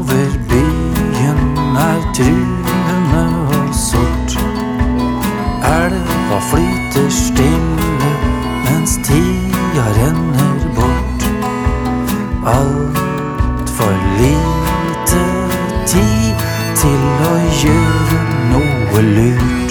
over byen truende og sort. Elva flyter stille mens tida renner bort. Alt for lite tid til å gjøre noe lurt.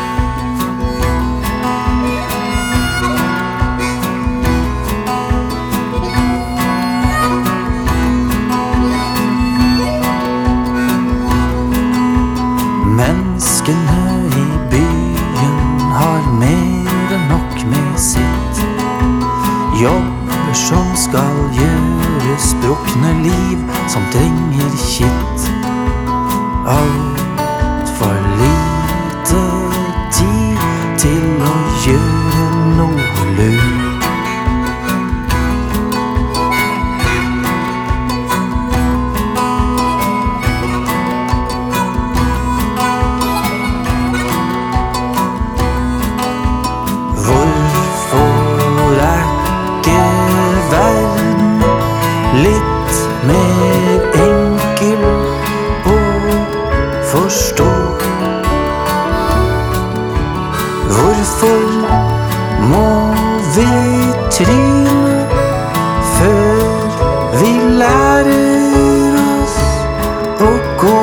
Menneskene i byen har mer enn nok med sitt. Jobber som skal gjøres, brukne liv som trenger kitt. Alt for lite tid til å gjøre noe lurt. Litt mer enkel å forstå. Hvorfor må vi tryne før vi lærer oss å gå?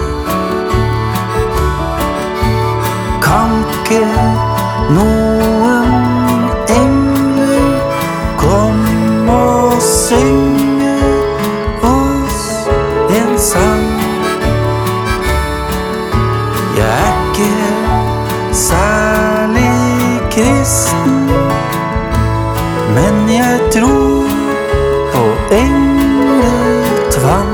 Kan ikke noen engler komme og synge en sang? Jeg ikke særlig kristen, men jeg tror på engletvang.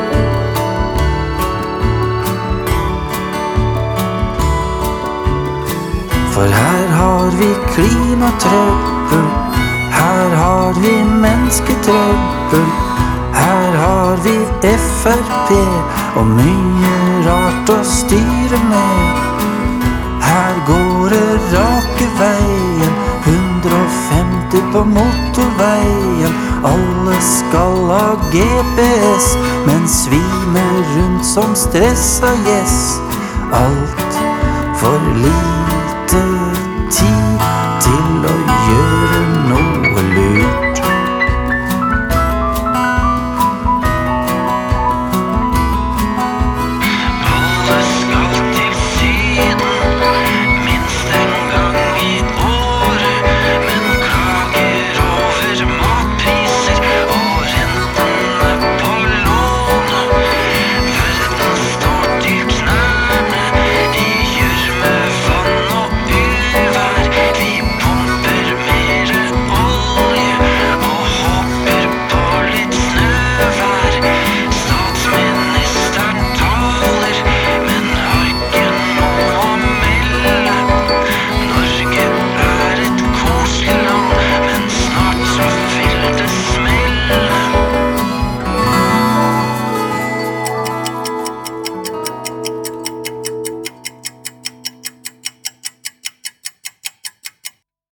For her har vi klimatrøbbel, her har vi mennesketrøbbel, her har vi FrP og mye rart å styre med. Her går det rake veien, 150 på motorveien. Alle skal ha GPS, men svimer rundt som stressa gjess. Alt for lite tid